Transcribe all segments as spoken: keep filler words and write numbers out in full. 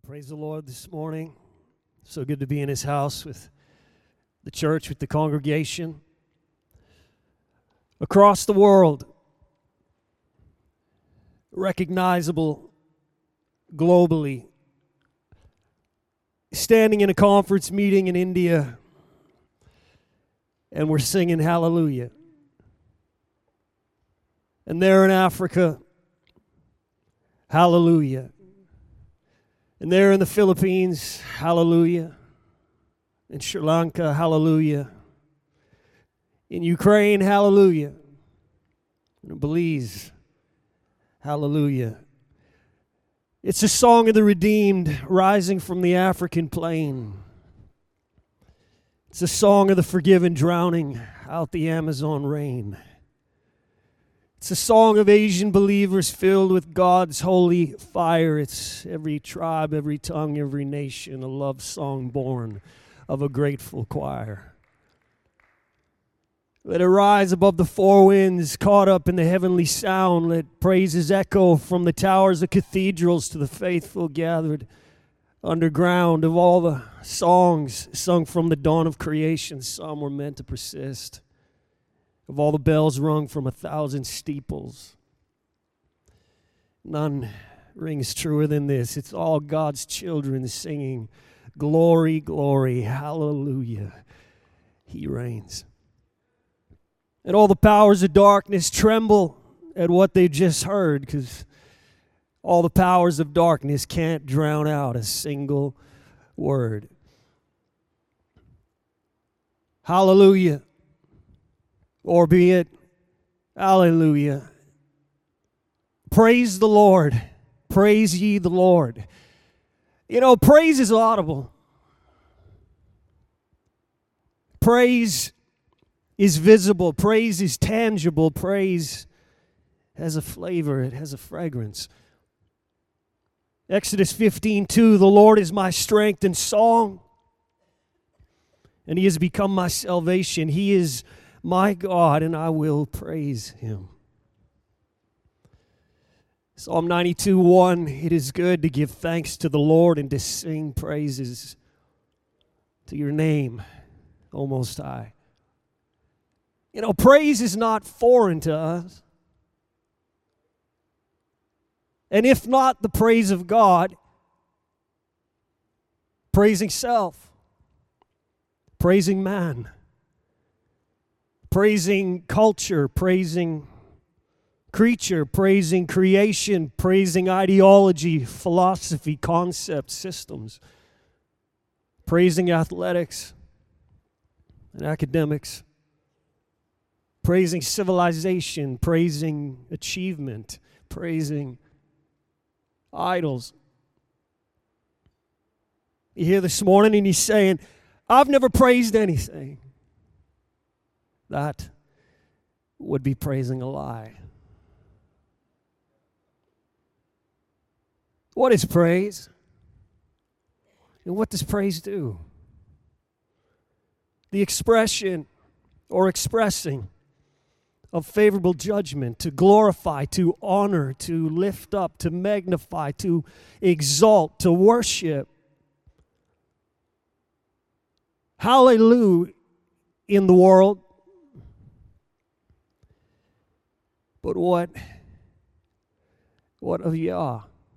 Praise the Lord this morning. So good to be in His house with the church, with the congregation. Across the world, recognizable globally. Standing in a conference meeting in India, and we're singing Hallelujah. And there in Africa, Hallelujah. And there in the Philippines, Hallelujah. In Sri Lanka, Hallelujah. In Ukraine, Hallelujah. In Belize, Hallelujah. It's a song of the redeemed rising from the African plain. It's a song of the forgiven drowning out the Amazon rain. It's a song of Asian believers filled with God's holy fire. It's every tribe, every tongue, every nation, a love song born of a grateful choir. Let it rise above the four winds, caught up in the heavenly sound. Let praises echo from the towers of cathedrals to the faithful gathered underground. Of all the songs sung from the dawn of creation, some were meant to persist. Of all the bells rung from a thousand steeples, none rings truer than this. It's all God's children singing, glory, glory, hallelujah. He reigns. And all the powers of darkness tremble at what they just heard, because all the powers of darkness can't drown out a single word. Hallelujah. Or be it, hallelujah. Praise the Lord. Praise ye the Lord. You know, praise is audible. Praise is visible. Praise is tangible. Praise has a flavor. It has a fragrance. Exodus fifteen two, the Lord is my strength and song, and He has become my salvation. He is my God, and I will praise Him. Psalm ninety-two one, it is good to give thanks to the Lord and to sing praises to your name, O Most High. You know, praise is not foreign to us. And if not the praise of God, praising self, praising man, praising culture, praising creature, praising creation, praising ideology, philosophy, concepts, systems, praising athletics and academics, praising civilization, praising achievement, praising idols. You hear this morning and he's saying, I've never praised anything. That would be praising a lie. What is praise? And what does praise do? The expression or expressing of favorable judgment, to glorify, to honor, to lift up, to magnify, to exalt, to worship. Hallelujah in the world. But what, what of Yah?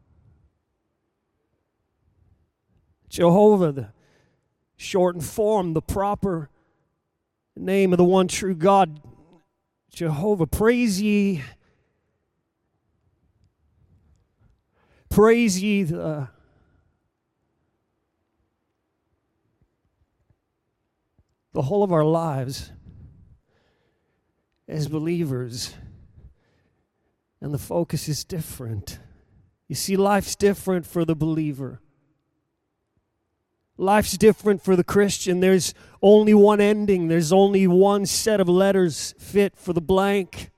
Jehovah, the shortened form, the proper name of the one true God, Jehovah. Praise ye, praise ye the the whole of our lives as believers. And the focus is different. You see, life's different for the believer. Life's different for the Christian. There's only one ending. There's only one set of letters fit for the blank.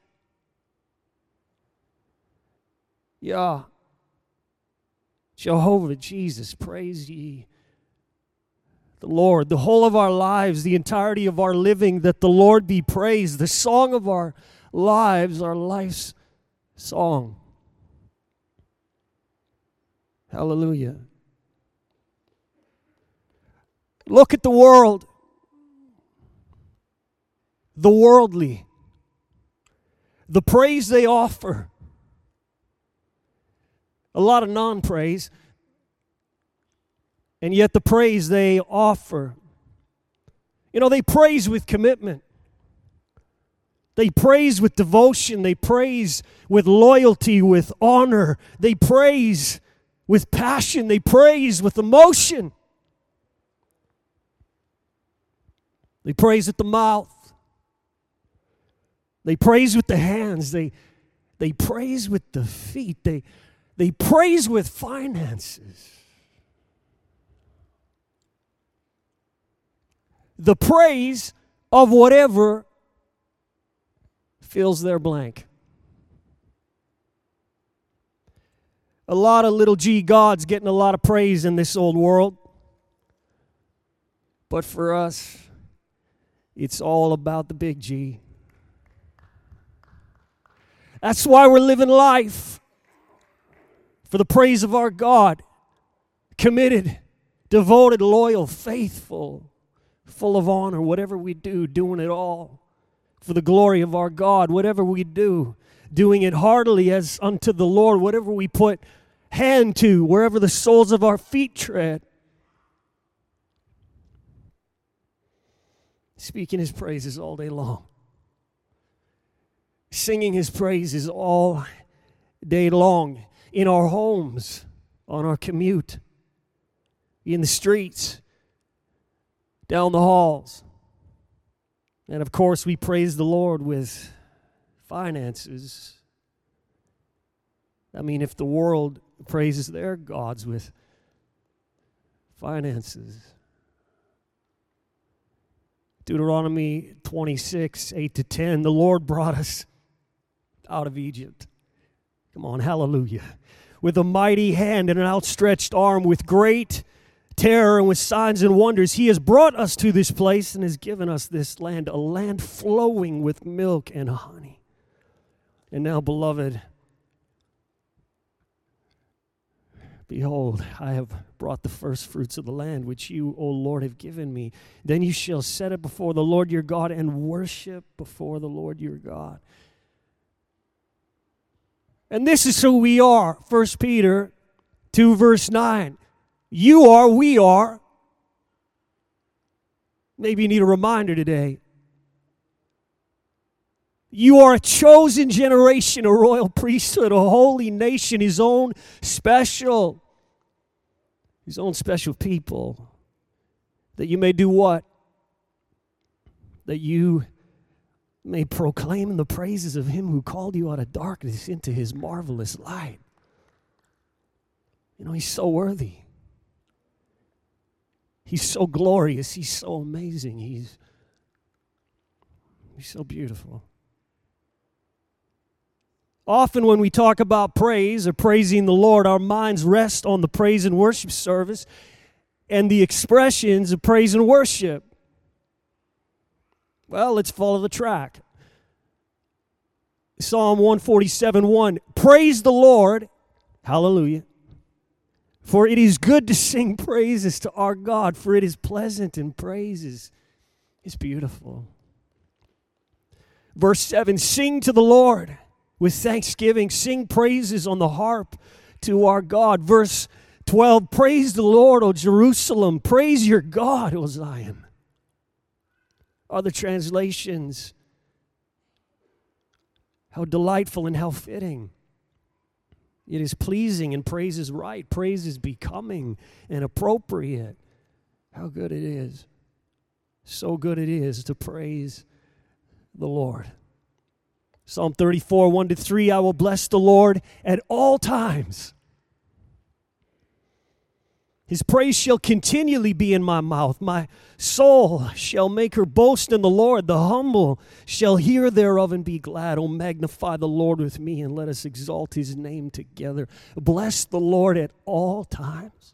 Yeah. Jehovah, Jesus, praise ye the Lord. The whole of our lives, the entirety of our living, that the Lord be praised. The song of our lives, our life's song. Hallelujah. Look at the world. The worldly. The praise they offer. A lot of non-praise. And yet the praise they offer. You know, they praise with commitment. They praise with devotion. They praise with loyalty, with honor. They praise with passion. They praise with emotion. They praise with the mouth. They praise with the hands. They, they praise with the feet. They, they praise with finances. The praise of whatever fills their blank. A lot of little g gods getting a lot of praise in this old world. But for us, it's all about the big G. That's why we're living life for the praise of our God. Committed, devoted, loyal, faithful, full of honor. Whatever we do, doing it all for the glory of our God. Whatever we do, doing it heartily as unto the Lord. Whatever we put hand to, wherever the soles of our feet tread. Speaking His praises all day long. Singing His praises all day long. In our homes, on our commute, in the streets, down the halls. And of course, we praise the Lord with finances. I mean, if the world praises their gods with finances. Deuteronomy twenty-six, eight to ten, the Lord brought us out of Egypt. Come on, hallelujah. With a mighty hand and an outstretched arm, with great terror and with signs and wonders, He has brought us to this place and has given us this land, a land flowing with milk and honey. And now, beloved, behold, I have brought the first fruits of the land, which you, O Lord, have given me. Then you shall set it before the Lord your God and worship before the Lord your God. And this is who we are. First Peter two, verse nine. You are, we are. Maybe you need a reminder today. You are a chosen generation, a royal priesthood, a holy nation, His own special, His own special people. That you may do what? That you may proclaim the praises of Him who called you out of darkness into His marvelous light. You know, He's so worthy. He's so glorious. He's so amazing. He's, he's so beautiful. Often when we talk about praise or praising the Lord, our minds rest on the praise and worship service and the expressions of praise and worship. Well, let's follow the track. Psalm one forty-seven, one. Praise the Lord. Hallelujah. For it is good to sing praises to our God, for it is pleasant, and praises is beautiful. Verse seven, sing to the Lord with thanksgiving. Sing praises on the harp to our God. Verse twelve, praise the Lord, O Jerusalem. Praise your God, O Zion. Other translations, how delightful and how fitting. It is pleasing and praise is right. Praise is becoming and appropriate. How good it is. So good it is to praise the Lord. Psalm thirty-four, one to three, I will bless the Lord at all times. His praise shall continually be in my mouth. My soul shall make her boast in the Lord. The humble shall hear thereof and be glad. Oh, magnify the Lord with me, and let us exalt His name together. Bless the Lord at all times.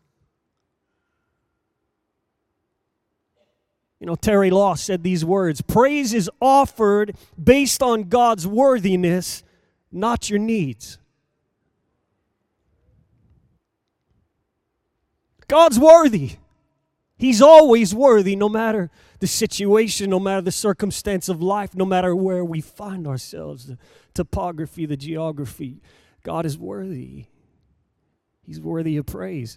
You know, Terry Law said these words, praise is offered based on God's worthiness, not your needs. God's worthy. He's always worthy, no matter the situation, no matter the circumstance of life, no matter where we find ourselves, the topography, the geography. God is worthy. He's worthy of praise.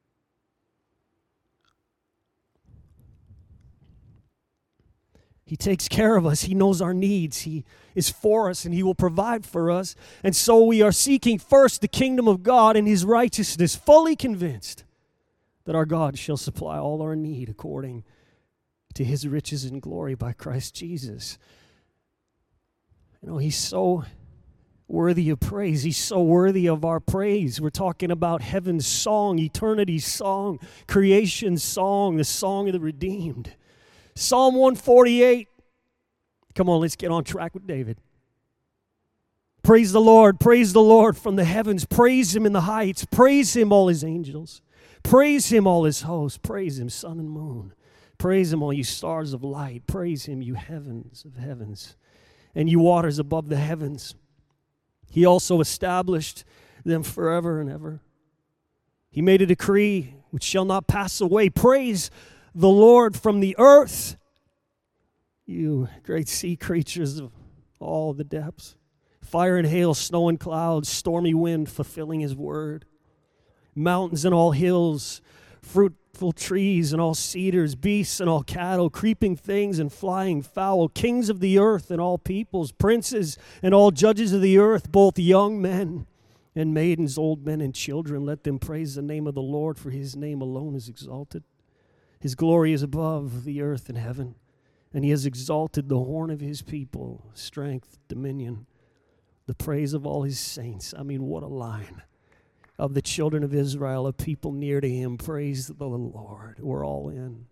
He takes care of us. He knows our needs. He is for us, and He will provide for us. And so we are seeking first the kingdom of God and His righteousness, fully convinced that our God shall supply all our need according to His riches and glory by Christ Jesus. You know, He's so worthy of praise. He's so worthy of our praise. We're talking about heaven's song, eternity's song, creation's song, the song of the redeemed. Psalm one forty-eight. Come on, let's get on track with David. Praise the Lord, praise the Lord from the heavens. Praise Him in the heights. Praise Him, all His angels. Praise Him, all His hosts. Praise Him, sun and moon. Praise Him, all you stars of light. Praise Him, you heavens of heavens, and you waters above the heavens. He also established them forever and ever. He made a decree which shall not pass away. Praise the Lord from the earth, you great sea creatures of all the depths. Fire and hail, snow and clouds, stormy wind fulfilling His word. Mountains and all hills, fruitful trees and all cedars, beasts and all cattle, creeping things and flying fowl, kings of the earth and all peoples, princes and all judges of the earth, both young men and maidens, old men and children. Let them praise the name of the Lord, for His name alone is exalted. His glory is above the earth and heaven, and He has exalted the horn of His people, strength, dominion, the praise of all His saints. I mean, what a line. Of the children of Israel, a people near to Him, praise the Lord. We're all in.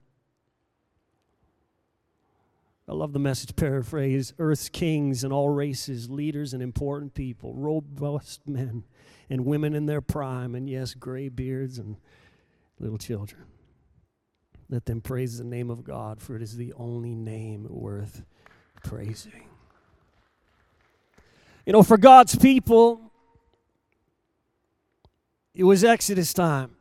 I love the Message paraphrase. Earth's kings and all races, leaders and important people, robust men and women in their prime, and yes, gray beards and little children. Let them praise the name of God, for it is the only name worth praising. You know, for God's people, it was Exodus time.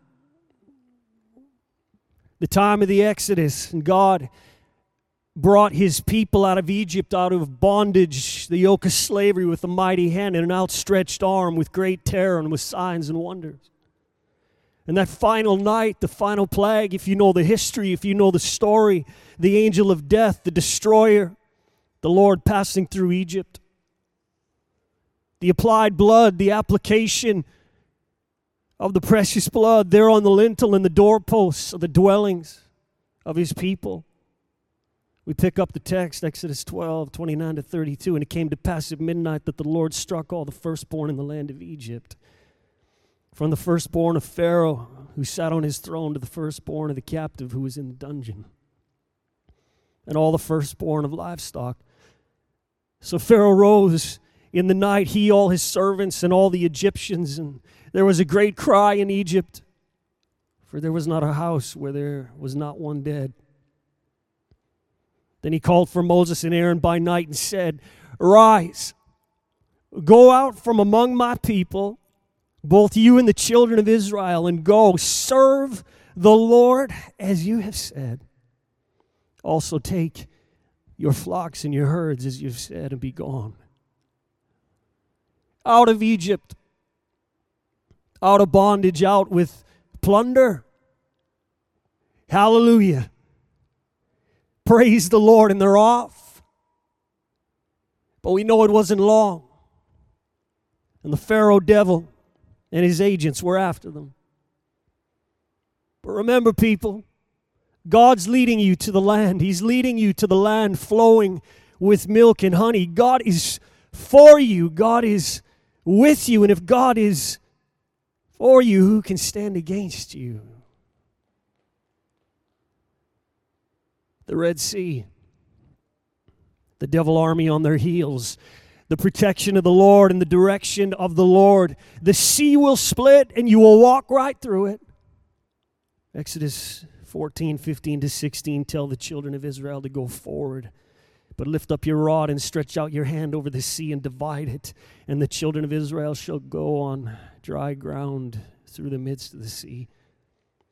The time of the Exodus, and God brought His people out of Egypt, out of bondage, the yoke of slavery, with a mighty hand and an outstretched arm, with great terror and with signs and wonders. And that final night, the final plague, if you know the history, if you know the story, the angel of death, the destroyer, the Lord passing through Egypt. The applied blood, the application of the precious blood there on the lintel and the doorposts of the dwellings of His people. We pick up the text, Exodus twelve, twenty-nine to thirty-two. And it came to pass at midnight that the Lord struck all the firstborn in the land of Egypt, from the firstborn of Pharaoh, who sat on his throne, to the firstborn of the captive who was in the dungeon, and all the firstborn of livestock. So Pharaoh rose in the night, he, all his servants, and all the Egyptians, and there was a great cry in Egypt, for there was not a house where there was not one dead. Then he called for Moses and Aaron by night and said, Arise, go out from among my people, both you and the children of Israel, and go serve the Lord as you have said. Also take your flocks and your herds as you've said, and be gone. Out of Egypt, out of bondage, out with plunder. Hallelujah. Praise the Lord, and they're off. But we know it wasn't long. And the Pharaoh devil and his agents were after them. But remember, people, God's leading you to the land. He's leading you to the land flowing with milk and honey. God is for you. God is with you. And if God is for you, who can stand against you? The Red Sea, the devil army on their heels, the protection of the Lord and the direction of the Lord. The sea will split and you will walk right through it. Exodus fourteen, fifteen to sixteen tell the children of Israel to go forward. But lift up your rod and stretch out your hand over the sea and divide it. And the children of Israel shall go on dry ground through the midst of the sea.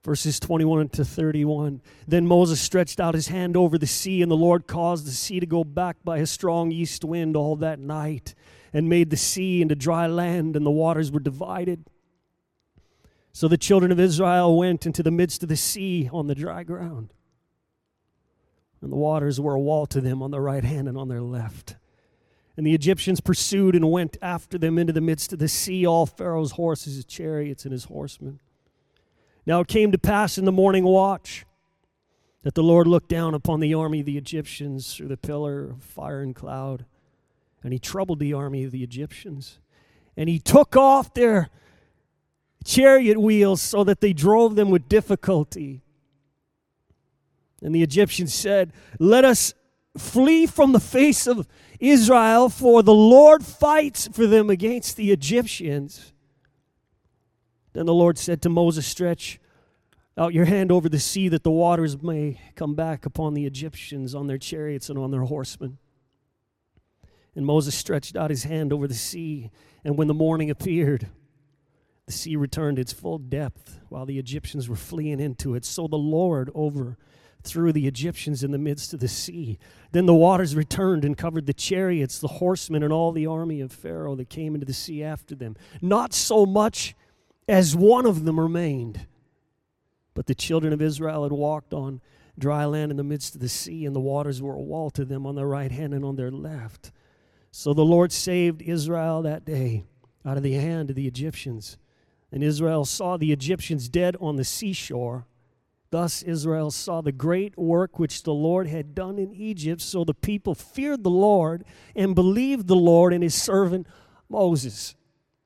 Verses twenty-one to thirty-one. Then Moses stretched out his hand over the sea, and the Lord caused the sea to go back by a strong east wind all that night, and made the sea into dry land, and the waters were divided. So the children of Israel went into the midst of the sea on the dry ground, and the waters were a wall to them on their right hand and on their left. And the Egyptians pursued and went after them into the midst of the sea, all Pharaoh's horses, his chariots, and his horsemen. Now it came to pass in the morning watch that the Lord looked down upon the army of the Egyptians through the pillar of fire and cloud, and he troubled the army of the Egyptians. And he took off their chariot wheels so that they drove them with difficulty. And the Egyptians said, "Let us flee from the face of Israel, for the Lord fights for them against the Egyptians." Then the Lord said to Moses, "Stretch out your hand over the sea, that the waters may come back upon the Egyptians, on their chariots and on their horsemen." And Moses stretched out his hand over the sea, and when the morning appeared, the sea returned its full depth, while the Egyptians were fleeing into it. So the Lord overthrew the Egyptians in the midst of the sea. Then the waters returned and covered the chariots, the horsemen, and all the army of Pharaoh that came into the sea after them. Not so much as one of them remained. But the children of Israel had walked on dry land in the midst of the sea, and the waters were a wall to them on their right hand and on their left. So the Lord saved Israel that day out of the hand of the Egyptians. And Israel saw the Egyptians dead on the seashore. Thus Israel saw the great work which the Lord had done in Egypt. So the people feared the Lord and believed the Lord and his servant Moses.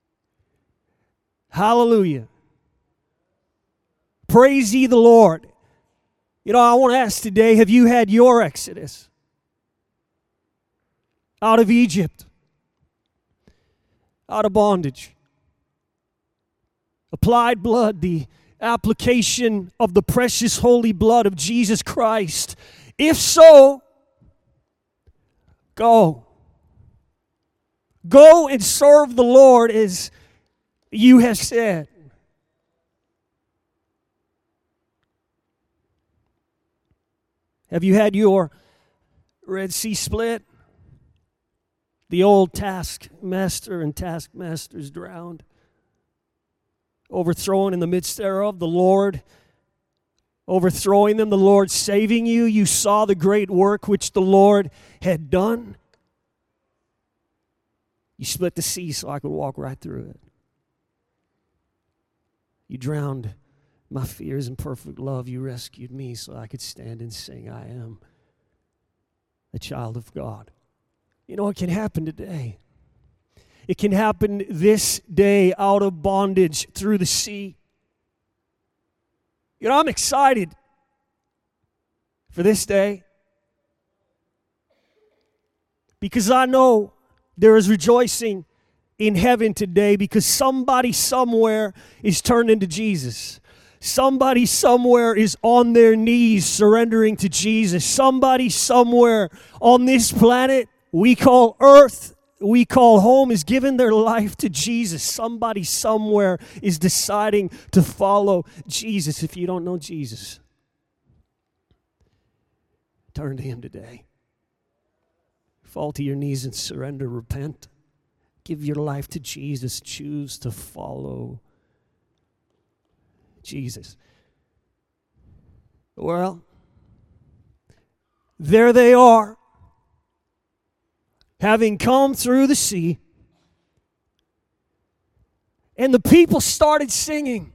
Hallelujah. Praise ye the Lord. You know, I want to ask today, have you had your exodus out of Egypt, out of bondage? Applied blood, the application of the precious holy blood of Jesus Christ. If so, go. Go and serve the Lord as you have said. Have you had your Red Sea split? The old taskmaster and taskmasters drowned, overthrown in the midst thereof, the Lord overthrowing them, the Lord saving you. You saw the great work which the Lord had done. You split the sea so I could walk right through it. You drowned my fears in perfect love. You rescued me so I could stand and sing, I am a child of God. You know, it can happen today. It can happen this day out of bondage through the sea. You know, I'm excited for this day because I know there is rejoicing in heaven today because somebody somewhere is turned into Jesus. Somebody somewhere is on their knees surrendering to Jesus. Somebody somewhere on this planet we call earth, we call home, is giving their life to Jesus. Somebody somewhere is deciding to follow Jesus. If you don't know Jesus, turn to him today. Fall to your knees and surrender, repent. Give your life to Jesus. Choose to follow Jesus. Well, there they are, having come through the sea, and the people started singing.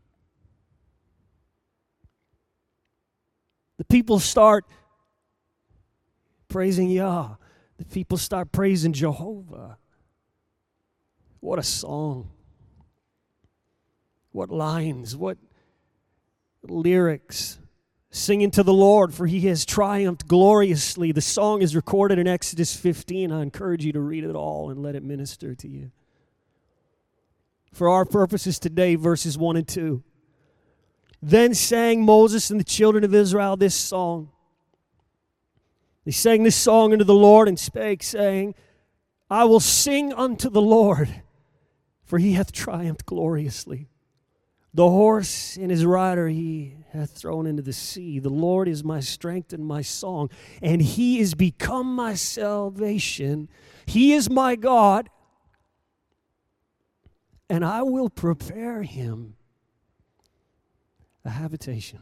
The people start praising Yah. The people start praising Jehovah. What a song. What lines, what lyrics. Singing to the Lord, for he has triumphed gloriously. The song is recorded in Exodus fifteen. I encourage you to read it all and let it minister to you. For our purposes today, verses one and two. Then sang Moses and the children of Israel this song. They sang this song unto the Lord and spake, saying, I will sing unto the Lord, for he hath triumphed gloriously. The horse and his rider he hath thrown into the sea. The Lord is my strength and my song, and he is become my salvation. He is my God, and I will prepare him a habitation.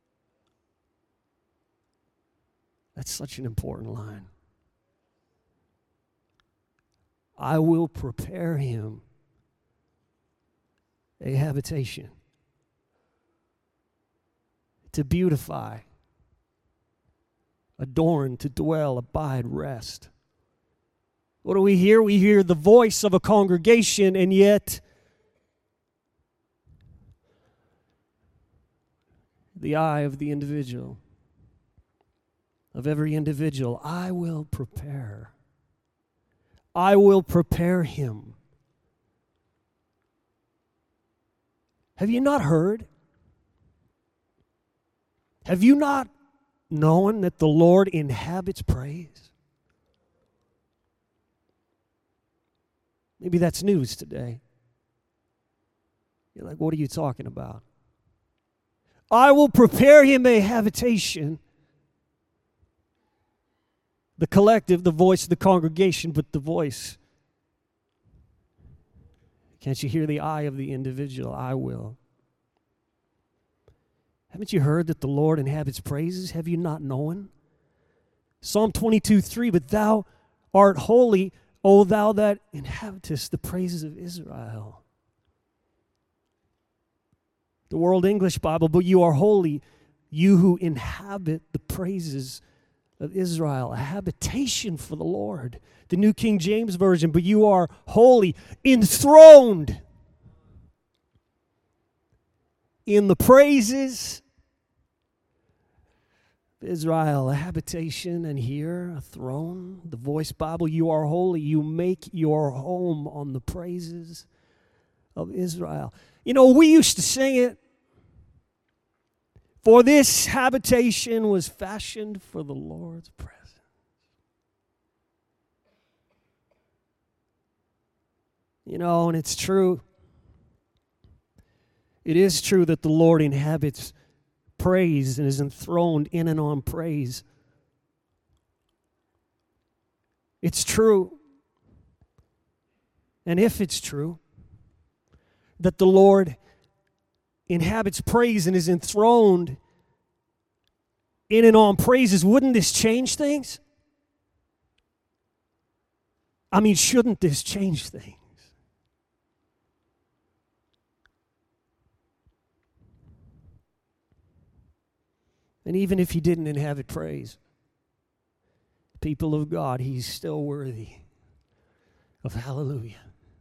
That's such an important line. I will prepare him a habitation. To beautify, adorn, to dwell, abide, rest. What do we hear? We hear the voice of a congregation, and yet the eye of the individual, of every individual. I will prepare. I will prepare him. Have you not heard? Have you not known that the Lord inhabits praise? Maybe that's news today. You're like, what are you talking about? I will prepare him a habitation. The collective, the voice of the congregation, but the voice. Can't you hear the eye of the individual? I will. Haven't you heard that the Lord inhabits praises? Have you not known? Psalm twenty-two, three, but thou art holy, O thou that inhabitest the praises of Israel. The World English Bible, but you are holy, you who inhabit the praises of Israel, a habitation for the Lord. The New King James Version, but you are holy, enthroned in the praises of Israel, a habitation, and here a throne. The Voice Bible, you are holy, you make your home on the praises of Israel. You know, we used to sing it. For this habitation was fashioned for the Lord's presence. You know, and it's true. It is true that the Lord inhabits praise and is enthroned in and on praise. It's true. And if it's true that the Lord inhabits praise and is enthroned in and on praises, wouldn't this change things? I mean, shouldn't this change things? And even if he didn't inhabit praise, people of God, he's still worthy of hallelujah.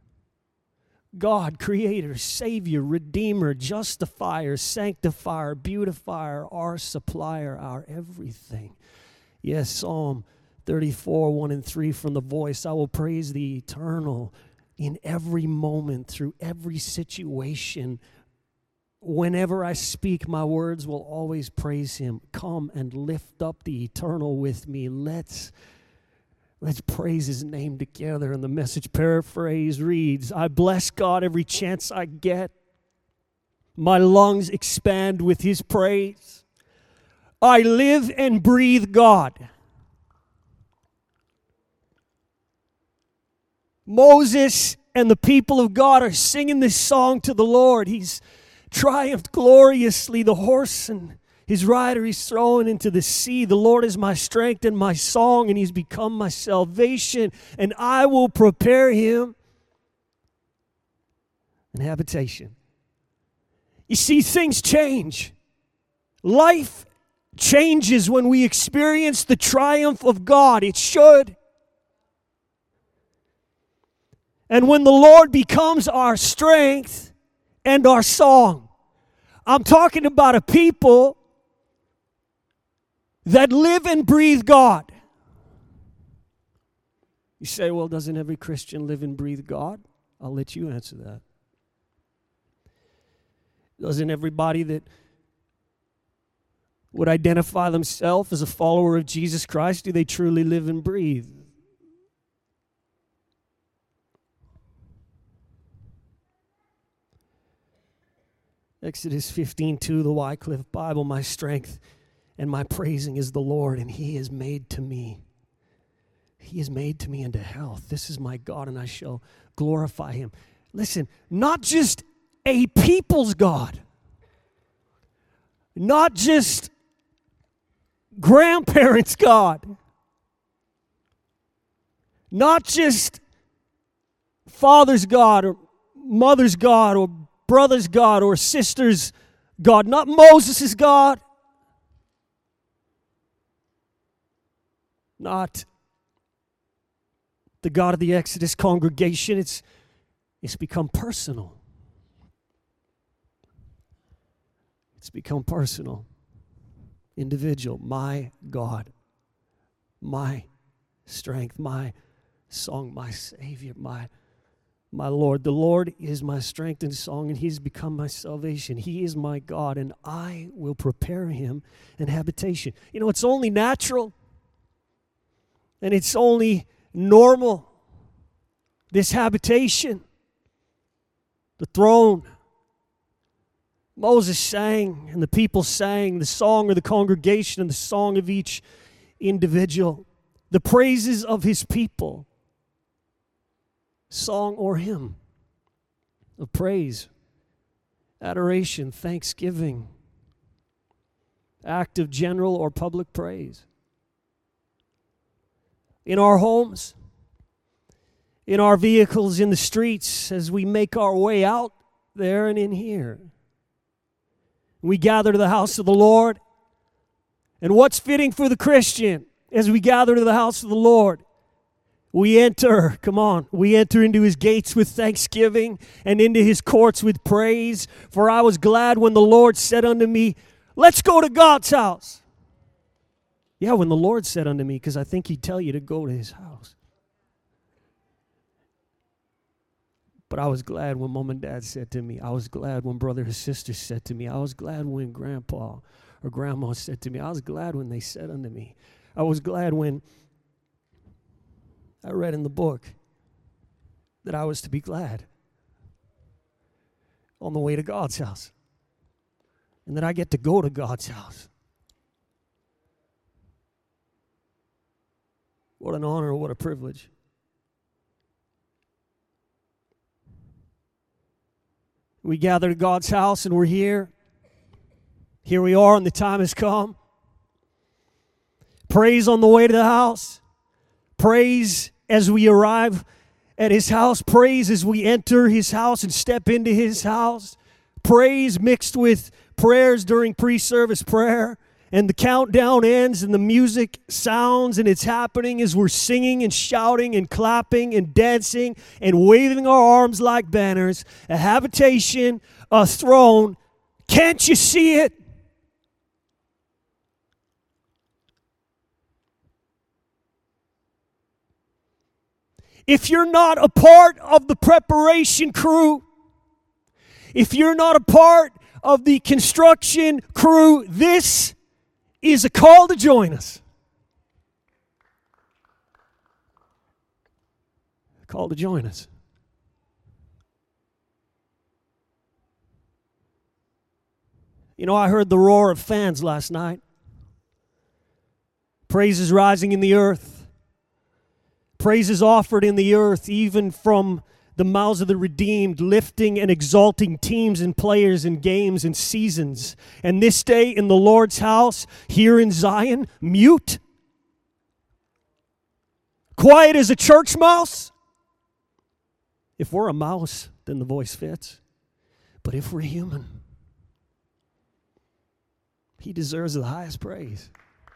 God, Creator, Savior, Redeemer, Justifier, Sanctifier, Beautifier, our supplier, our everything. Yes, Psalm thirty-four, one and three from the Voice. I will praise the eternal in every moment, through every situation. Whenever I speak, my words will always praise him. Come and lift up the eternal with me. Let's Let's praise his name together. And the Message paraphrase reads, I bless God every chance I get. My lungs expand with his praise. I live and breathe God. Moses and the people of God are singing this song to the Lord. He's triumphed gloriously. The horse and his rider he's thrown into the sea. The Lord is my strength and my song, and he's become my salvation. And I will prepare him an habitation. You see, things change. Life changes when we experience the triumph of God. It should. And when the Lord becomes our strength and our song. I'm talking about a people that live and breathe God. You say, well, doesn't every Christian live and breathe God? I'll let you answer that. Doesn't everybody that would identify themselves as a follower of Jesus Christ, do they truly live and breathe? Exodus fifteen two, the Wycliffe Bible, my strength and my praising is the Lord, and he is made to me. He is made to me unto health. This is my God, and I shall glorify him. Listen, not just a people's God, not just grandparents' God, not just father's God or mother's God or brother's God or sister's God, not Moses' God, not the God of the Exodus congregation. It's, it's become personal. It's become personal, individual. My God, my strength, my song, my Savior, my My Lord. The Lord is my strength and song, and he's become my salvation. He is my God, and I will prepare him an habitation. You know, it's only natural, and it's only normal, this habitation, the throne. Moses sang, and the people sang the song of the congregation and the song of each individual, the praises of his people. Song or hymn of praise, adoration, thanksgiving, act of general or public praise. In our homes, in our vehicles, in the streets, as we make our way out there and in here. We gather to the house of the Lord. And what's fitting for the Christian as we gather to the house of the Lord? We enter, come on, we enter into his gates with thanksgiving and into his courts with praise. For I was glad when the Lord said unto me, let's go to God's house. Yeah, when the Lord said unto me, because I think he'd tell you to go to his house. But I was glad when mom and dad said to me. I was glad when brother and sister said to me. I was glad when grandpa or grandma said to me. I was glad when they said unto me. I was glad when I read in the book that I was to be glad on the way to God's house, and that I get to go to God's house. What an honor, what a privilege. We gather to God's house and we're here. Here we are and the time has come. Praise on the way to the house. Praise as we arrive at his house. Praise as we enter his house and step into his house. Praise mixed with prayers during pre-service prayer. And the countdown ends and the music sounds and it's happening as we're singing and shouting and clapping and dancing and waving our arms like banners. A habitation, a throne. Can't you see it? If you're not a part of the preparation crew, if you're not a part of the construction crew, this is a call to join us. A call to join us. You know, I heard the roar of fans last night. Praises rising in the earth. Praises offered in the earth, even from the mouths of the redeemed, lifting and exalting teams and players and games and seasons. And this day in the Lord's house, here in Zion, mute, quiet as a church mouse. If we're a mouse, then the voice fits. But if we're human, he deserves the highest praise.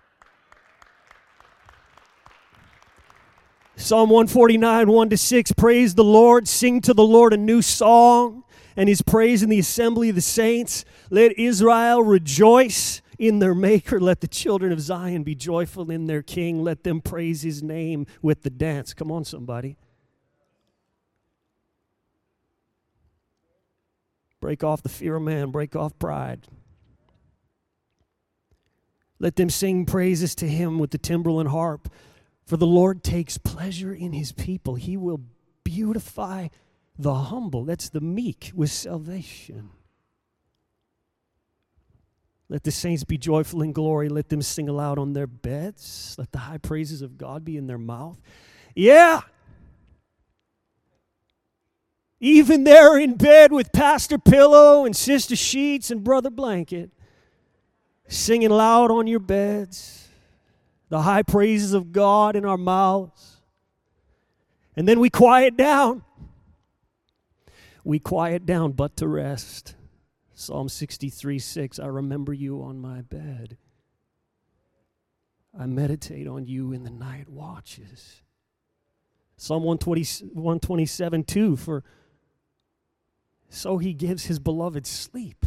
Psalm one forty-nine, one to six, praise the Lord, sing to the Lord a new song, and his praise in the assembly of the saints. Let Israel rejoice in their Maker. Let the children of Zion be joyful in their King. Let them praise his name with the dance. Come on, somebody. Break off the fear of man. Break off pride. Let them sing praises to him with the timbrel and harp. For the Lord takes pleasure in his people. He will beautify the humble. That's the meek with salvation. Let the saints be joyful in glory. Let them sing aloud on their beds. Let the high praises of God be in their mouth. Yeah. Even there in bed with Pastor Pillow and Sister Sheets and Brother Blanket, singing loud on your beds, the high praises of God in our mouths. And then we quiet down. We quiet down but to rest. Psalm sixty-three, six, I remember you on my bed. I meditate on you in the night watches. Psalm one twenty-seven, two, for so he gives his beloved sleep.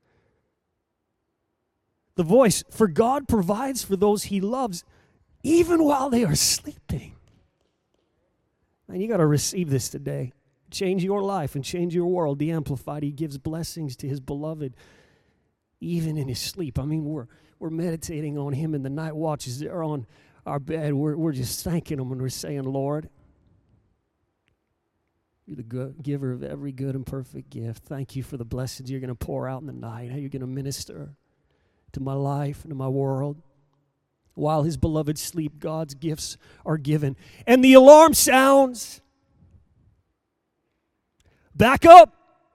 The voice, for God provides for those he loves, even while they are sleeping. And you got to receive this today. Change your life and change your world. The Amplified, he gives blessings to his beloved, even in his sleep. I mean, we're we're meditating on him in the night watches. They're on our bed. We're, we're just thanking him and we're saying, Lord, you're the good, giver of every good and perfect gift. Thank you for the blessings you're going to pour out in the night, how you're going to minister to my life and to my world. While his beloved sleep, God's gifts are given. And the alarm sounds. Back up.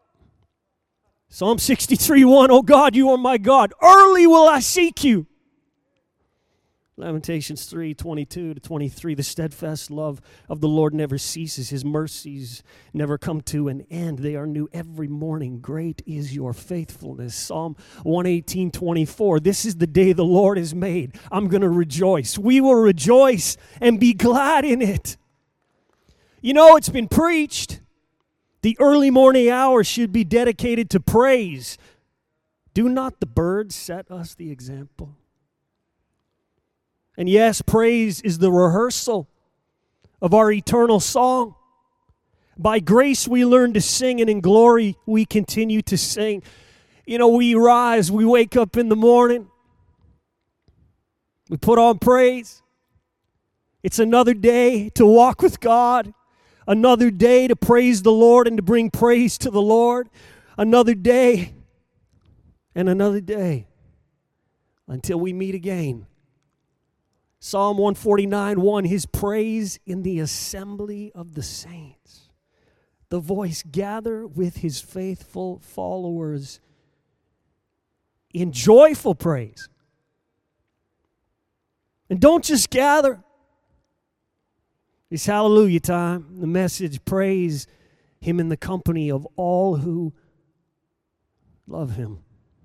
Psalm sixty-three, one, oh God, you are my God. Early will I seek you. Lamentations three, twenty-two to twenty-three, the steadfast love of the Lord never ceases. His mercies never come to an end. They are new every morning. Great is your faithfulness. Psalm one eighteen, twenty-four, this is the day the Lord has made. I'm going to rejoice. We will rejoice and be glad in it. You know, it's been preached. The early morning hour should be dedicated to praise. Do not the birds set us the example? And yes, praise is the rehearsal of our eternal song. By grace we learn to sing, and in glory we continue to sing. You know, we rise, we wake up in the morning, we put on praise. It's another day to walk with God. Another day to praise the Lord and to bring praise to the Lord. Another day and another day until we meet again. Psalm one forty-nine, one, his praise in the assembly of the saints. The voice gather with his faithful followers in joyful praise. And don't just gather. It's hallelujah time. The message, praise him in the company of all who love him.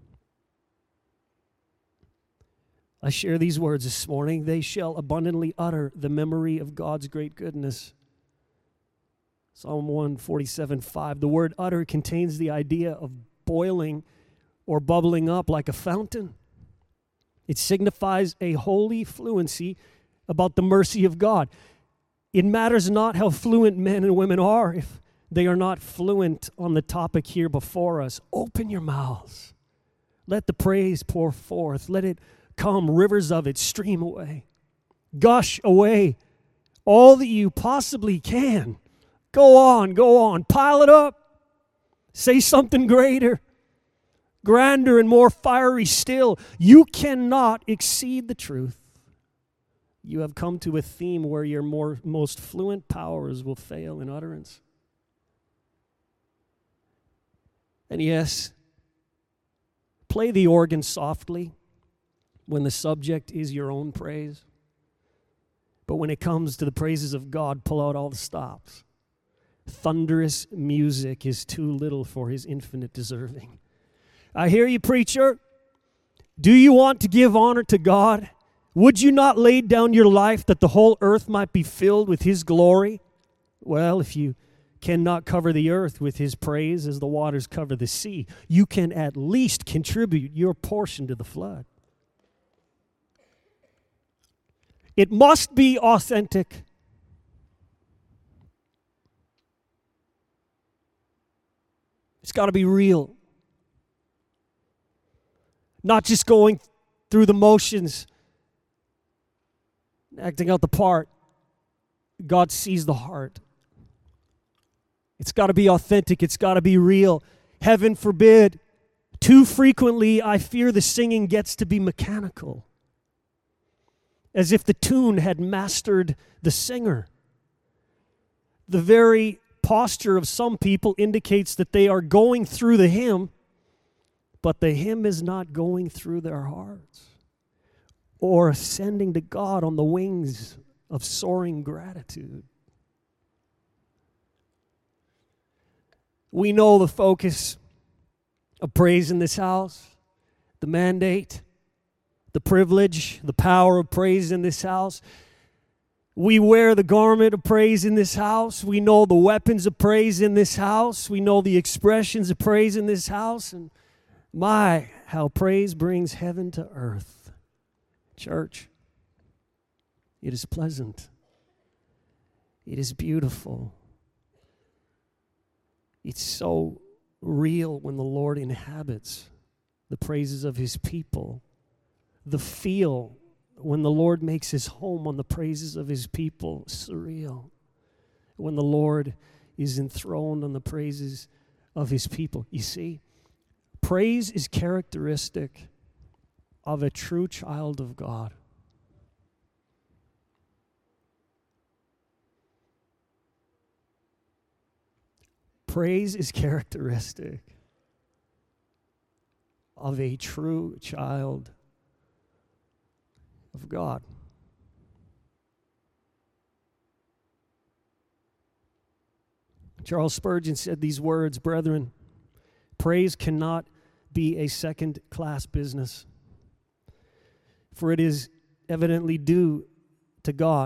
I share these words this morning. They shall abundantly utter the memory of God's great goodness. Psalm one forty-seven, five. The word utter contains the idea of boiling or bubbling up like a fountain. It signifies a holy fluency about the mercy of God. It matters not how fluent men and women are if they are not fluent on the topic here before us. Open your mouths. Let the praise pour forth. Let it come, rivers of it stream away. Gush away all that you possibly can. Go on, go on. Pile it up. Say something greater, grander, and more fiery still. You cannot exceed the truth. You have come to a theme where your more, most fluent powers will fail in utterance. And yes, play the organ softly when the subject is your own praise. But when it comes to the praises of God, pull out all the stops. Thunderous music is too little for his infinite deserving. I hear you, preacher. Do you want to give honor to God? Would you not lay down your life that the whole earth might be filled with his glory? Well, if you cannot cover the earth with his praise as the waters cover the sea, you can at least contribute your portion to the flood. It must be authentic. It's got to be real. Not just going through the motions, acting out the part. God sees the heart. It's got to be authentic. It's got to be real. Heaven forbid Too frequently, I fear the singing gets to be mechanical, as if the tune had mastered the singer. The very posture of some people indicates that they are going through the hymn, but the hymn is not going through their hearts or ascending to God on the wings of soaring gratitude. We know the focus of praise in this house, the mandate, the privilege, the power of praise in this house. We wear the garment of praise in this house. We know the weapons of praise in this house. We know the expressions of praise in this house. And my, how praise brings heaven to earth. Church, it is pleasant. It is beautiful. It's so real when the Lord inhabits the praises of his people. The feel when the Lord makes his home on the praises of his people, surreal. When the Lord is enthroned on the praises of his people. You see, praise is characteristic of a true child of God. Praise is characteristic of a true child of God. Charles Spurgeon said these words, "Brethren, praise cannot be a second-class business, for it is evidently due to God,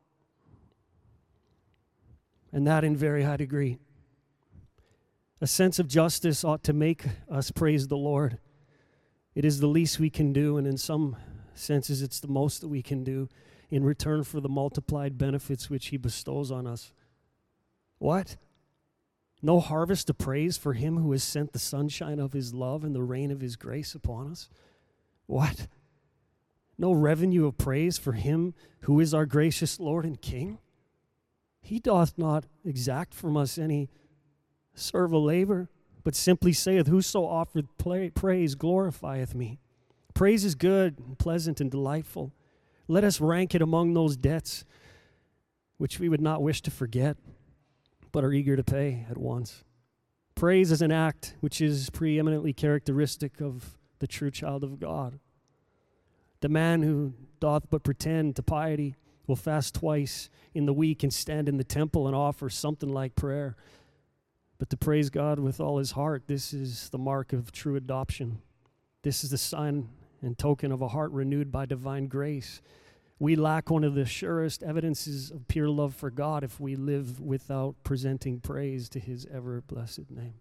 and that in very high degree. A sense of justice ought to make us praise the Lord. It is the least we can do, and in some senses it's the most that we can do in return for the multiplied benefits which he bestows on us." What? No harvest of praise for him who has sent the sunshine of his love and the rain of his grace upon us? What? No revenue of praise for him who is our gracious Lord and King? He doth not exact from us any servile labor, but simply saith, "Whoso offereth praise glorifieth me." Praise is good and pleasant and delightful. Let us rank it among those debts which we would not wish to forget, but are eager to pay at once. Praise is an act which is preeminently characteristic of the true child of God. The man who doth but pretend to piety will fast twice in the week and stand in the temple and offer something like prayer. But to praise God with all his heart, this is the mark of true adoption. This is the sign and token of a heart renewed by divine grace. We lack one of the surest evidences of pure love for God if we live without presenting praise to his ever-blessed name.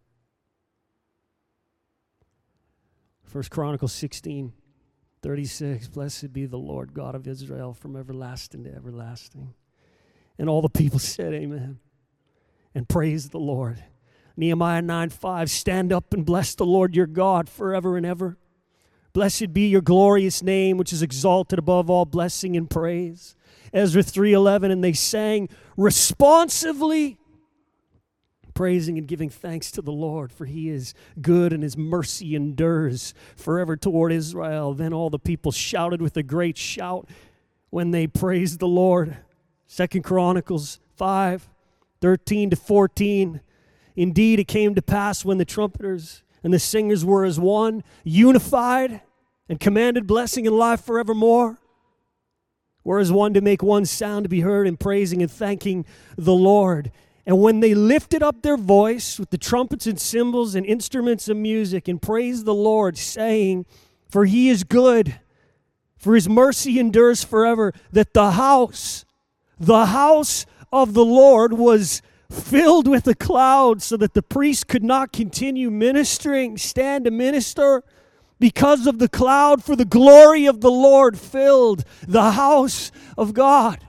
First Chronicles sixteen, thirty-six, "Blessed be the Lord God of Israel from everlasting to everlasting." And all the people said, "Amen," and praised the Lord. Nehemiah nine five, "Stand up and bless the Lord your God forever and ever. Blessed be your glorious name, which is exalted above all blessing and praise." Ezra three eleven, "And they sang responsively, praising and giving thanks to the Lord, for he is good and his mercy endures forever toward Israel." Then all the people shouted with a great shout when they praised the Lord. Second Chronicles five thirteen to fourteen, "Indeed, it came to pass when the trumpeters and the singers were as one, unified, and commanded blessing and life forevermore, were as one to make one sound to be heard in praising and thanking the Lord. And when they lifted up their voice with the trumpets and cymbals and instruments of music and praised the Lord, saying, for he is good, for his mercy endures forever, that the house, the house of the Lord was filled with a cloud, so that the priest could not continue ministering, stand to minister, because of the cloud, for the glory of the Lord filled the house of God."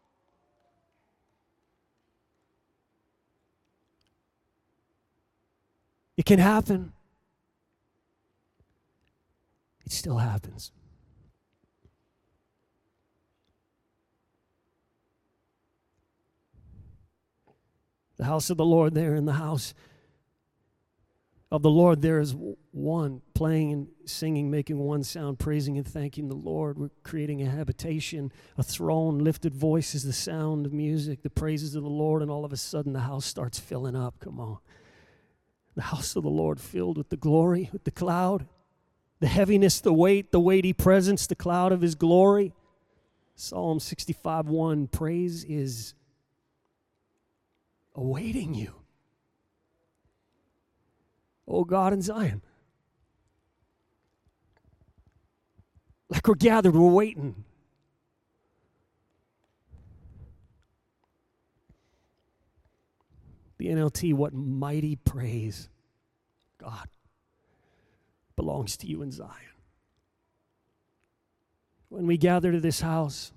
It can happen. It still happens. The house of the Lord there in the house of the Lord, there is one, playing and singing, making one sound, praising and thanking the Lord. We're creating a habitation, a throne, lifted voices, the sound of music, the praises of the Lord, and all of a sudden the house starts filling up. Come on. The house of the Lord filled with the glory, with the cloud, the heaviness, the weight, the weighty presence, the cloud of his glory. Psalm sixty-five one, praise is awaiting you. Oh God in Zion. Like we're gathered, we're waiting. The N L T, what mighty praise, God, belongs to you in Zion. When we gather to this house,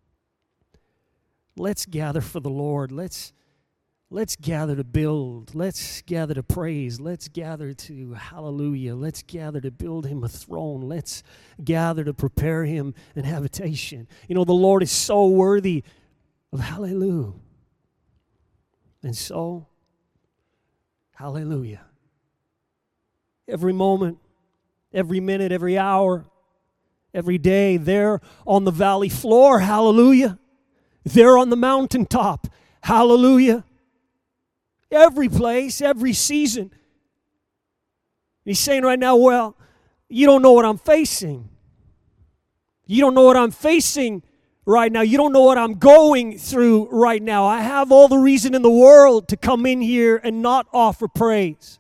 let's gather for the Lord. Let's Let's gather to build. Let's gather to praise. Let's gather to hallelujah. Let's gather to build him a throne. Let's gather to prepare him an habitation. You know, the Lord is so worthy of hallelujah. And so, hallelujah. Every moment, every minute, every hour, every day, there on the valley floor, hallelujah. There on the mountaintop, hallelujah. Every place, every season. He's saying right now, well, you don't know what I'm facing. You don't know what I'm facing right now. You don't know what I'm going through right now. I have all the reason in the world to come in here and not offer praise.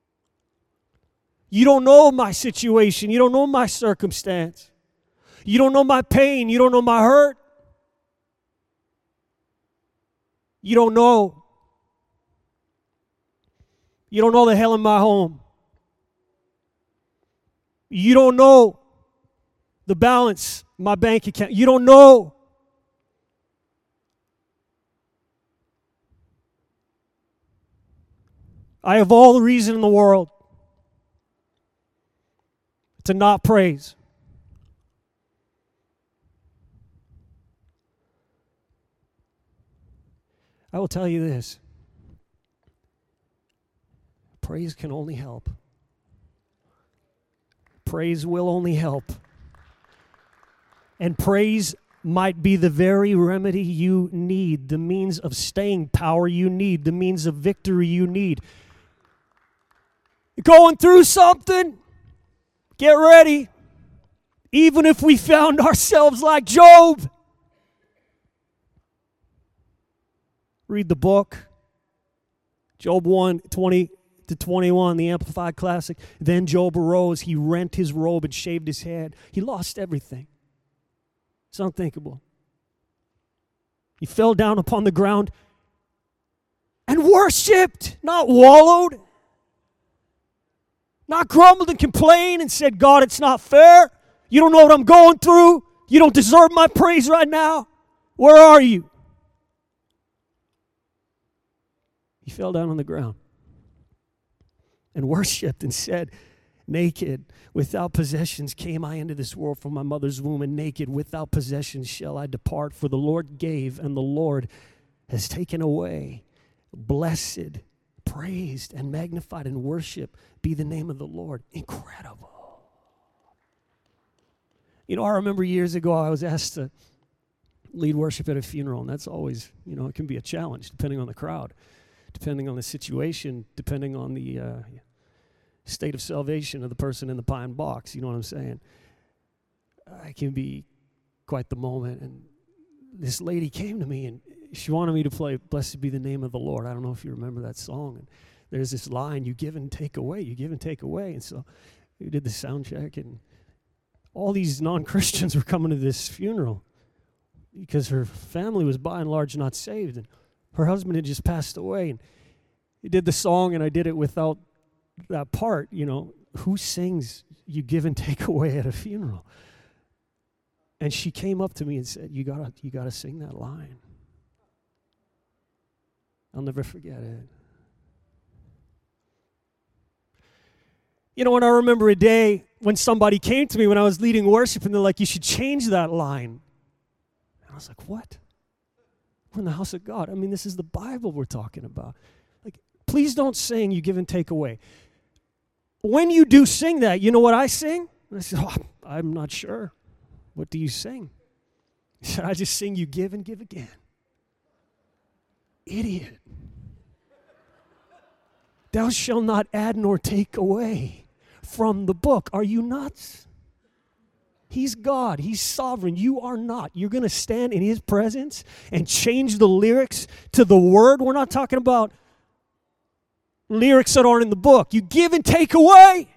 You don't know my situation. You don't know my circumstance. You don't know my pain. You don't know my hurt. You don't know. You don't know the hell in my home. You don't know the balance in my bank account. You don't know. I have all the reason in the world to not praise. I will tell you this. Praise can only help. Praise will only help. And praise might be the very remedy you need, the means of staying power you need, the means of victory you need. Going through something, get ready. Even if we found ourselves like Job. Read the book. Job one, twenty to twenty-one, the Amplified Classic. Then Job arose, he rent his robe and shaved his head. He lost everything. It's unthinkable. He fell down upon the ground and worshiped, not wallowed, not grumbled and complained and said, God, it's not fair. You don't know what I'm going through. You don't deserve my praise right now. Where are you? He fell down on the ground and worshiped and said, naked, without possessions came I into this world from my mother's womb, and naked, without possessions shall I depart. For the Lord gave, and the Lord has taken away. Blessed, praised, and magnified, and worship be the name of the Lord. Incredible. You know, I remember years ago I was asked to lead worship at a funeral, and that's always, you know, it can be a challenge depending on the crowd, depending on the situation, depending on the uh, state of salvation of the person in the pine box. You know what I'm saying? Uh, it can be quite the moment. And this lady came to me, and she wanted me to play Blessed Be the Name of the Lord. I don't know if you remember that song. And there's this line, you give and take away, you give and take away. And so we did the sound check, and all these non-Christians were coming to this funeral because her family was by and large not saved. And her husband had just passed away. And he did the song, and I did it without that part, you know. Who sings you give and take away at a funeral? And she came up to me and said, you gotta, you gotta sing that line. I'll never forget it. You know, and I remember a day when somebody came to me when I was leading worship, and they're like, you should change that line. And I was like, what? We're in the house of God. I mean, this is the Bible we're talking about. Like, please don't sing you give and take away. when you do sing that, you know what I sing? I said, oh, I'm not sure. What do you sing? He said, I just sing, you give and give again. Idiot. Thou shalt not add nor take away from the book. Are you nuts? He's God. He's sovereign. You are not. You're going to stand in His presence and change the lyrics to the word. We're not talking about lyrics that aren't in the book. You give and take away.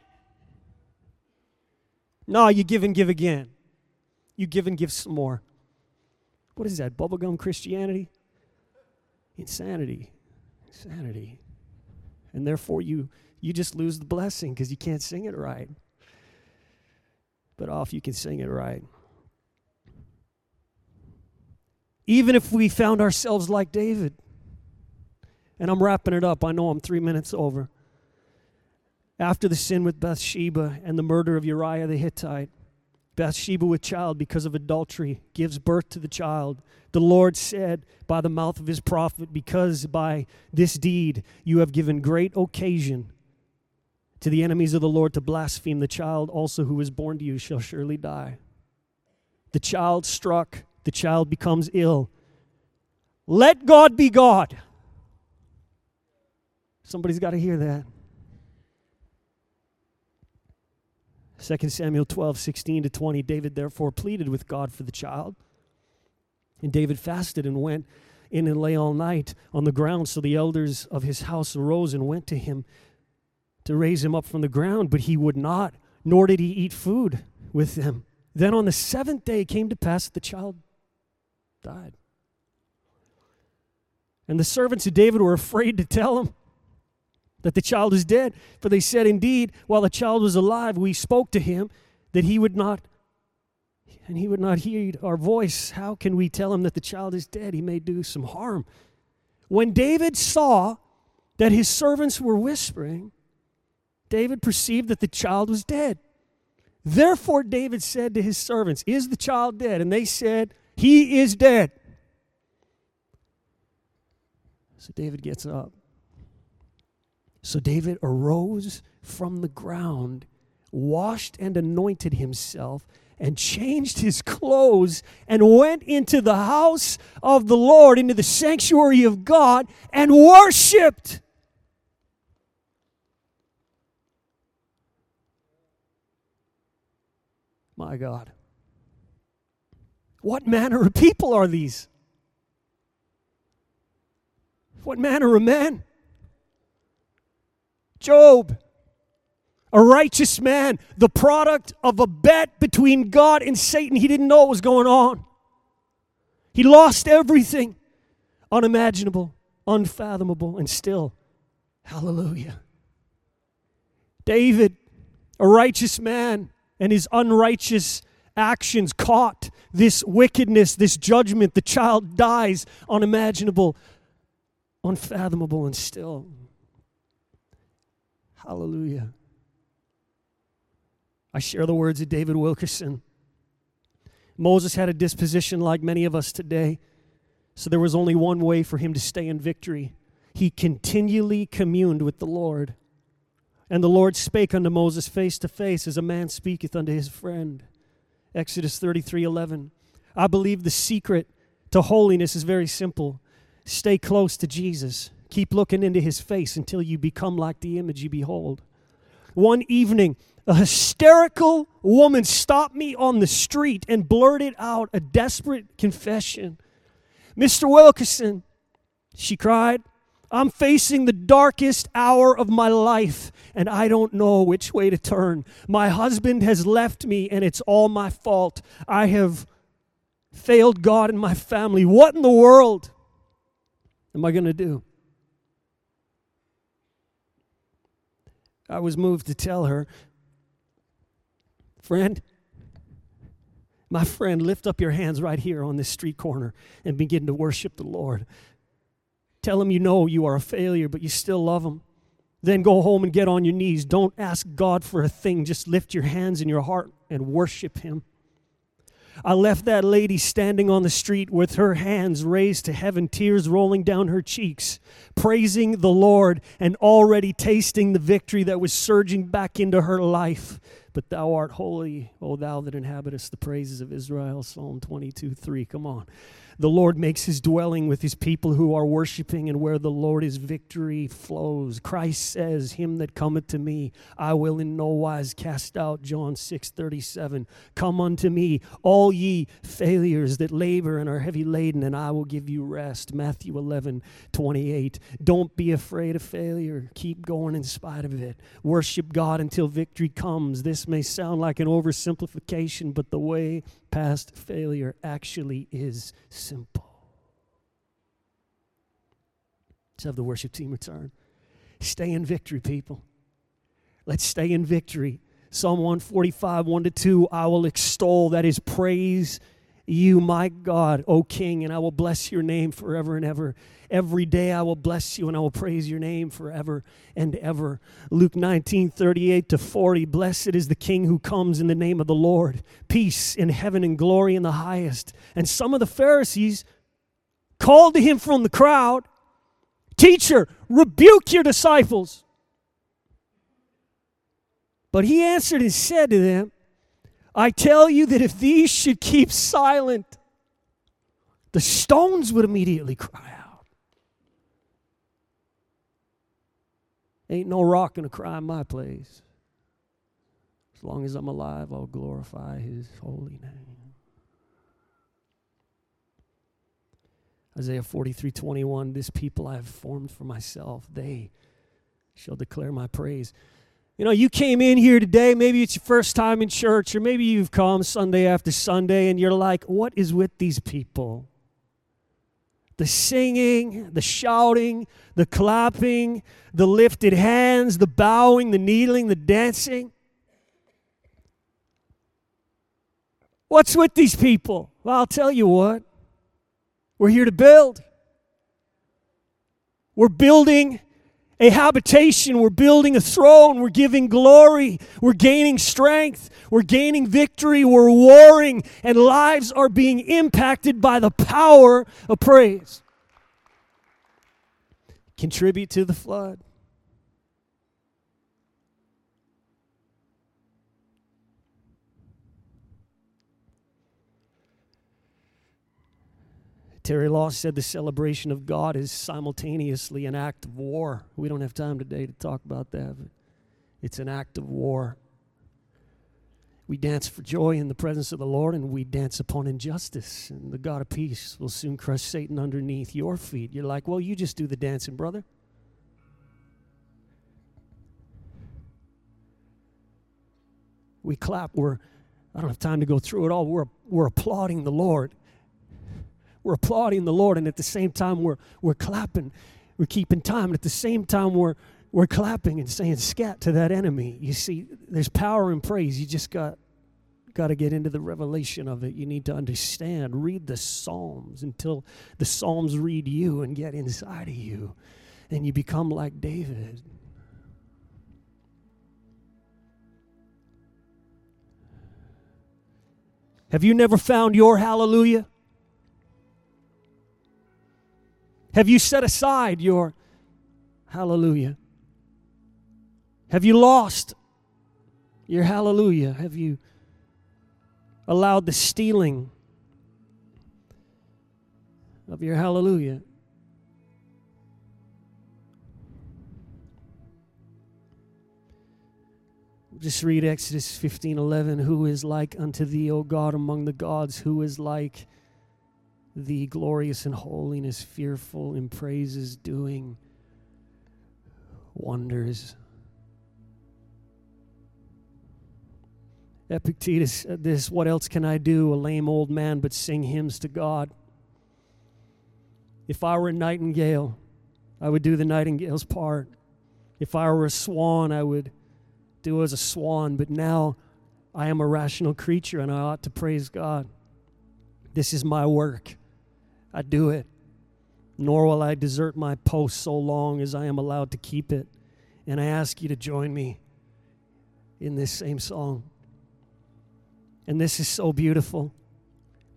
No, you give and give again. You give and give some more. What is that, bubblegum Christianity? Insanity. Insanity. And therefore you, you just lose the blessing because you can't sing it right. But off you can sing it right. Even if we found ourselves like David, and I'm wrapping it up. I know I'm three minutes over. After the sin with Bathsheba and the murder of Uriah the Hittite, Bathsheba with child because of adultery gives birth to the child. The Lord said by the mouth of His prophet, because by this deed you have given great occasion to the enemies of the Lord to blaspheme, the child also who is born to you shall surely die. The child struck, the child becomes ill. Let God be God. Somebody's got to hear that. Second Samuel twelve, sixteen to twenty, David therefore pleaded with God for the child. And David fasted and went in and lay all night on the ground. So the elders of his house arose and went to him to raise him up from the ground, but he would not, nor did he eat food with them. Then on the seventh day it came to pass that the child died. And the servants of David were afraid to tell him that the child is dead. For they said, indeed, while the child was alive, we spoke to him that he would not, and he would not heed our voice. How can we tell him that the child is dead? He may do some harm. When David saw that his servants were whispering, David perceived that the child was dead. Therefore David said to his servants, is the child dead? And they said, he is dead. So David gets up. So David arose from the ground, washed and anointed himself, and changed his clothes, and went into the house of the Lord, into the sanctuary of God, and worshiped. My God. What manner of people are these? What manner of men? Job, a righteous man, the product of a bet between God and Satan. He didn't know what was going on. He lost everything. Unimaginable, unfathomable, and still, hallelujah. David, a righteous man, and his unrighteous actions caught this wickedness, this judgment. The child dies, unimaginable, unfathomable, and still, hallelujah. I share the words of David Wilkerson. Moses had a disposition like many of us today, so there was only one way for him to stay in victory. He continually communed with the Lord. And the Lord spake unto Moses face to face, as a man speaketh unto his friend. Exodus thirty-three eleven. I believe the secret to holiness is very simple. Stay close to Jesus. Keep looking into His face until you become like the image you behold. One evening, a hysterical woman stopped me on the street and blurted out a desperate confession. Mister Wilkerson, she cried, I'm facing the darkest hour of my life, and I don't know which way to turn. My husband has left me, and it's all my fault. I have failed God and my family. What in the world am I going to do? I was moved to tell her, friend, my friend, lift up your hands right here on this street corner and begin to worship the Lord. Tell Him you know you are a failure, but you still love Him. Then go home and get on your knees. Don't ask God for a thing. Just lift your hands in your heart and worship Him. I left that lady standing on the street with her hands raised to heaven, tears rolling down her cheeks, praising the Lord and already tasting the victory that was surging back into her life. But thou art holy, O thou that inhabitest the praises of Israel. Psalm twenty-two, three. Come on. The Lord makes his dwelling with his people who are worshiping, and where the Lord is, victory flows. Christ says, him that cometh to me, I will in no wise cast out. John six, thirty-seven. Come unto me, all ye failures that labor and are heavy laden, and I will give you rest. Matthew eleven, twenty-eight. Don't be afraid of failure. Keep going in spite of it. Worship God until victory comes. This may sound like an oversimplification, but the way past failure actually is simple. Let's have the worship team return. Stay in victory, people. Let's stay in victory. Psalm one forty-five, one to two, I will extol, that is, praise you, my God, O King, and I will bless your name forever and ever. Every day I will bless you and I will praise your name forever and ever. Luke nineteen, thirty-eight to forty, blessed is the King who comes in the name of the Lord. Peace in heaven and glory in the highest. And some of the Pharisees called to him from the crowd, Teacher, rebuke your disciples. But he answered and said to them, I tell you that if these should keep silent, the stones would immediately cry out. Ain't no rock gonna cry in my place. As long as I'm alive, I'll glorify his holy name. Isaiah forty-three, twenty-one, this people I have formed for myself, they shall declare my praise. You know, you came in here today, maybe it's your first time in church, or maybe you've come Sunday after Sunday, and you're like, what is with these people? The singing, the shouting, the clapping, the lifted hands, the bowing, the kneeling, the dancing. What's with these people? Well, I'll tell you what. We're here to build. We're building a habitation. We're building a throne. We're giving glory. We're gaining strength. We're gaining victory. We're warring. And lives are being impacted by the power of praise. Contribute to the flood. Terry Law said the celebration of God is simultaneously an act of war. We don't have time today to talk about that, but it's an act of war. We dance for joy in the presence of the Lord, and we dance upon injustice, and the God of peace will soon crush Satan underneath your feet. You're like, well, you just do the dancing, brother. We clap. We're, I don't have time to go through it all. We're, we're applauding the Lord. We're applauding the Lord, and at the same time, we're we're clapping. We're keeping time, and at the same time, we're we're clapping and saying scat to that enemy. You see, there's power in praise. You just got got to get into the revelation of it. You need to understand. Read the Psalms until the Psalms read you and get inside of you, and you become like David. Have you never found your hallelujah? Have you set aside your hallelujah? Have you lost your hallelujah? Have you allowed the stealing of your hallelujah? Just read Exodus fifteen eleven. Who is like unto thee, O God, among the gods? Who is like thee, glorious in holiness, fearful in praises, doing wonders? Epictetus said this, what else can I do, a lame old man, but sing hymns to God? If I were a nightingale, I would do the nightingale's part. If I were a swan, I would do as a swan, but now I am a rational creature and I ought to praise God. This is my work. I do it, nor will I desert my post so long as I am allowed to keep it. And I ask you to join me in this same song. And this is so beautiful.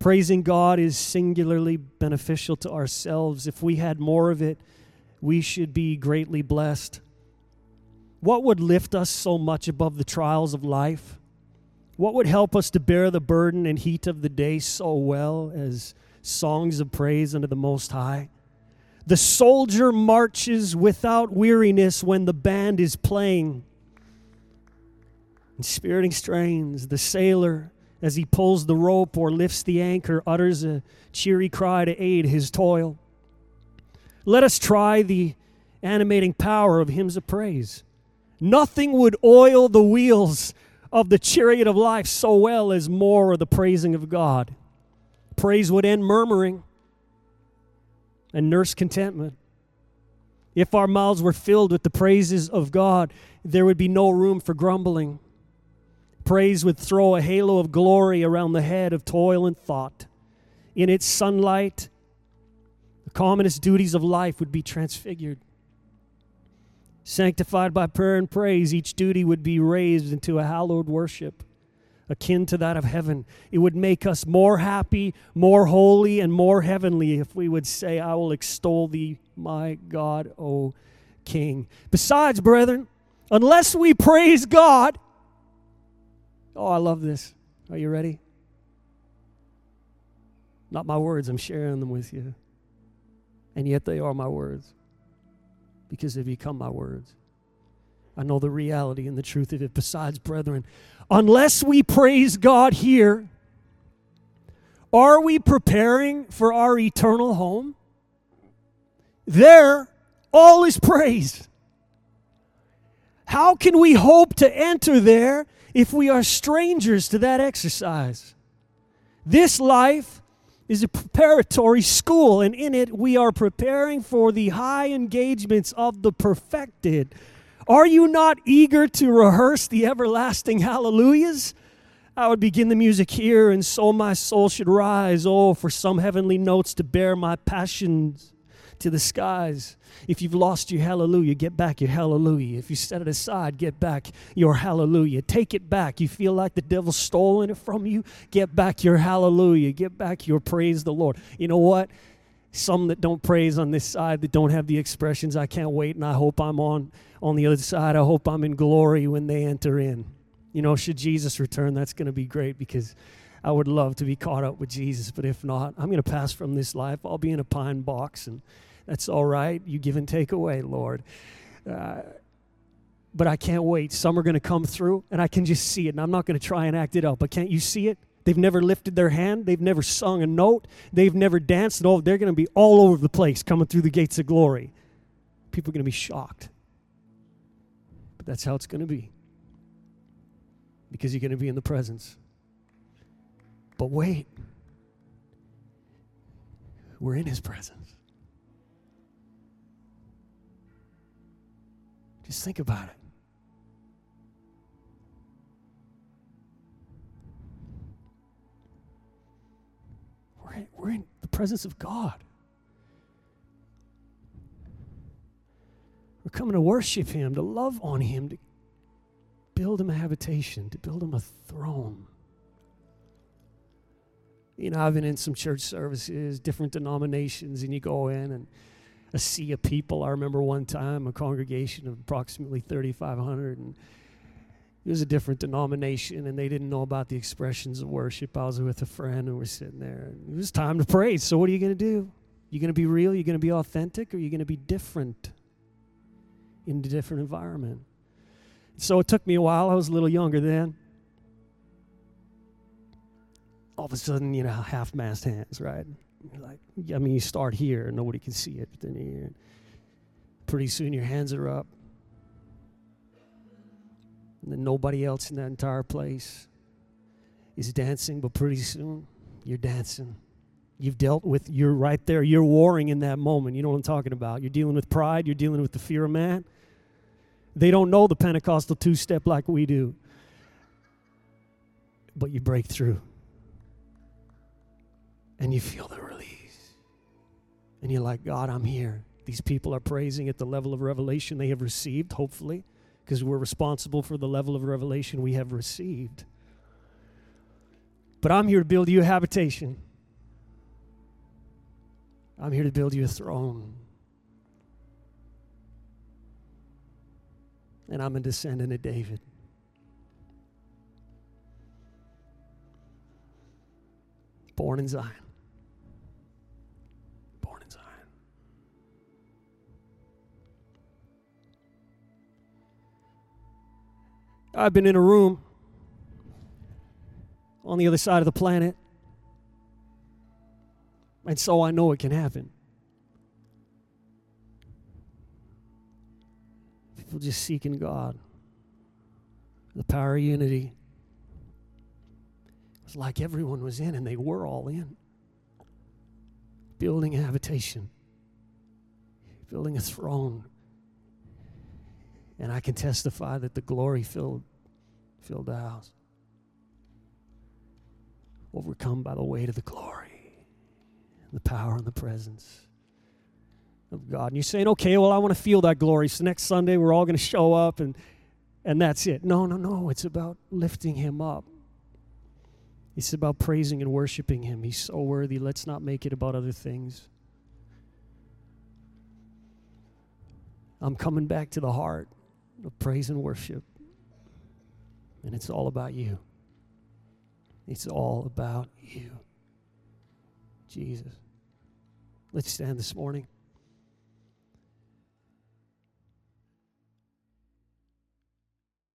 Praising God is singularly beneficial to ourselves. If we had more of it, we should be greatly blessed. What would lift us so much above the trials of life? What would help us to bear the burden and heat of the day so well as songs of praise unto the Most High? The soldier marches without weariness when the band is playing. Inspiriting strains, the sailor, as he pulls the rope or lifts the anchor, utters a cheery cry to aid his toil. Let us try the animating power of hymns of praise. Nothing would oil the wheels of the chariot of life so well as more of the praising of God. Praise would end murmuring and nurse contentment. If our mouths were filled with the praises of God, there would be no room for grumbling. Praise would throw a halo of glory around the head of toil and thought. In its sunlight, the commonest duties of life would be transfigured. Sanctified by prayer and praise, each duty would be raised into a hallowed worship, akin to that of heaven. It would make us more happy, more holy, and more heavenly if we would say, I will extol thee, my God, O King. Besides, brethren, unless we praise God, oh, I love this. Are you ready? Not my words, I'm sharing them with you. And yet they are my words because they become my words. I know the reality and the truth of it. Besides, brethren, unless we praise God here, are we preparing for our eternal home? There, all is praise. How can we hope to enter there if we are strangers to that exercise? This life is a preparatory school, and in it we are preparing for the high engagements of the perfected. Are you not eager to rehearse the everlasting hallelujahs? I would begin the music here, and so my soul should rise, oh, for some heavenly notes to bear my passions to the skies. If you've lost your hallelujah, get back your hallelujah. If you set it aside, get back your hallelujah. Take it back. You feel like the devil's stolen it from you, get back your hallelujah. Get back your praise the Lord. You know what? Some that don't praise on this side, that don't have the expressions, I can't wait, and I hope I'm on, on the other side. I hope I'm in glory when they enter in. You know, should Jesus return, that's going to be great because I would love to be caught up with Jesus. But if not, I'm going to pass from this life. I'll be in a pine box, and that's all right. You give and take away, Lord. Uh, but I can't wait. Some are going to come through, and I can just see it. And I'm not going to try and act it out, but can't you see it? They've never lifted their hand. They've never sung a note. They've never danced. No, they're going to be all over the place coming through the gates of glory. People are going to be shocked. But that's how it's going to be. Because you're going to be in the presence. But wait. We're in his presence. Just think about it. We're in, we're in the presence of God. We're coming to worship him, to love on him, to build him a habitation, to build him a throne. You know, I've been in some church services, different denominations, and you go in and a sea of people. I remember one time a congregation of approximately thirty-five hundred, and it was a different denomination, and they didn't know about the expressions of worship. I was with a friend, and we're sitting there, and it was time to praise. So what are you going to do? You going to be real? You going to be authentic? Or are you going to be different in a different environment? So it took me a while. I was a little younger then. All of a sudden, you know, half-mast hands, right? You're like, I mean, you start here, and nobody can see it. But then here, pretty soon your hands are up. And then nobody else in that entire place is dancing, but pretty soon you're dancing. You've dealt with, you're right there, you're warring in that moment. You know what I'm talking about. You're dealing with pride, you're dealing with the fear of man. They don't know the Pentecostal two-step like we do. But you break through. And you feel the release. And you're like, God, I'm here. These people are praising at the level of revelation they have received, hopefully, because we're responsible for the level of revelation we have received. But I'm here to build you a habitation. I'm here to build you a throne. And I'm a descendant of David. Born in Zion. Born in Zion. I've been in a room on the other side of the planet, and so I know it can happen. People just seeking God. The power of unity. It was like everyone was in, and they were all in. Building a habitation. Building a throne. And I can testify that the glory filled, filled the house. Overcome by the weight of the glory, the power and the presence of God. And you're saying, okay, well, I want to feel that glory. So next Sunday, we're all going to show up, and, and that's it. No, no, no. It's about lifting him up. It's about praising and worshiping him. He's so worthy. Let's not make it about other things. I'm coming back to the heart of praise and worship. And it's all about you. It's all about you. Jesus. Let's stand this morning.